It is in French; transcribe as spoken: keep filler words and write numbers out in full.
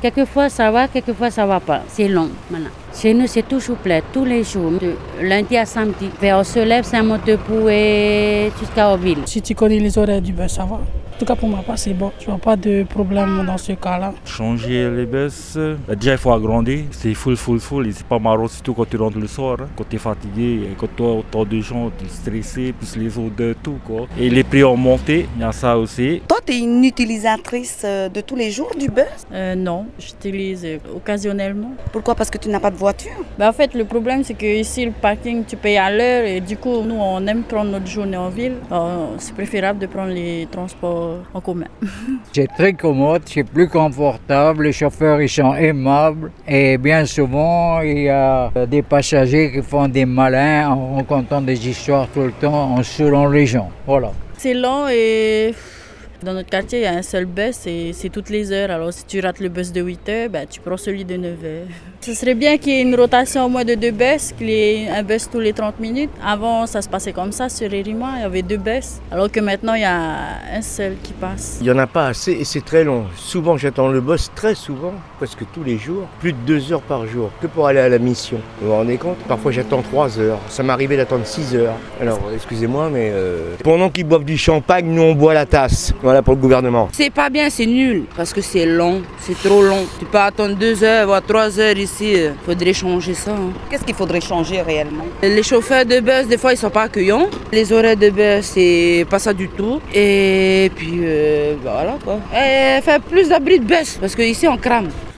Quelquefois ça va, quelquefois ça va pas. C'est long maintenant. Chez nous, c'est toujours plein, tous les jours, de lundi à samedi. On se lève Saint-Montepou et jusqu'à Auville. Si tu connais les horaires du bus, ça va. En tout cas, pour ma part, c'est bon. Je vois pas de problème dans ce cas-là. Changer les bus, déjà il faut agrandir. C'est full, full, full. Et c'est pas marrant, surtout quand tu rentres le soir. Hein. Quand tu es fatigué, et quand tu as autant de gens, tu es stressé, plus les odeurs, tout. Quoi. Et les prix ont monté, il y a ça aussi. Toi, tu es une utilisatrice de tous les jours du bus? euh, Non, j'utilise occasionnellement. Pourquoi? Parce que tu n'as pas de voiture? Bah, en fait, le problème, c'est qu'ici, le parking, tu payes à l'heure. Et du coup, nous, on aime prendre notre journée en ville. Alors, c'est préférable de prendre les transports en commun. C'est très commode, c'est plus confortable, les chauffeurs ils sont aimables et bien souvent il y a des passagers qui font des malins en racontant des histoires tout le temps en saoulant les gens. Voilà. C'est lent et dans notre quartier il y a un seul bus et c'est toutes les heures. Alors si tu rates le bus de huit heures, ben, tu prends celui de neuf heures. Ce serait bien qu'il y ait une rotation au moins de deux bus, qu'il y ait un bus tous les trente minutes. Avant, ça se passait comme ça sur Érima, il y avait deux bus, alors que maintenant, il y a un seul qui passe. Il n'y en a pas assez et c'est très long. Souvent, j'attends le bus, très souvent, presque tous les jours, plus de deux heures par jour, que pour aller à la mission. Vous vous rendez compte? Parfois, j'attends trois heures. Ça m'est arrivé d'attendre six heures. Alors, excusez-moi, mais euh, pendant qu'ils boivent du champagne, nous, on boit la tasse. Voilà pour le gouvernement. C'est pas bien, c'est nul, parce que c'est long, c'est trop long. Tu peux attendre deux heures, voire trois heures ici. Il faudrait changer ça. Hein. Qu'est-ce qu'il faudrait changer réellement? Les chauffeurs de bus, des fois, ils sont pas accueillants. Les horaires de bus, c'est pas ça du tout. Et puis, euh, voilà quoi. Et faire plus d'abris de bus, parce qu'ici, on crame.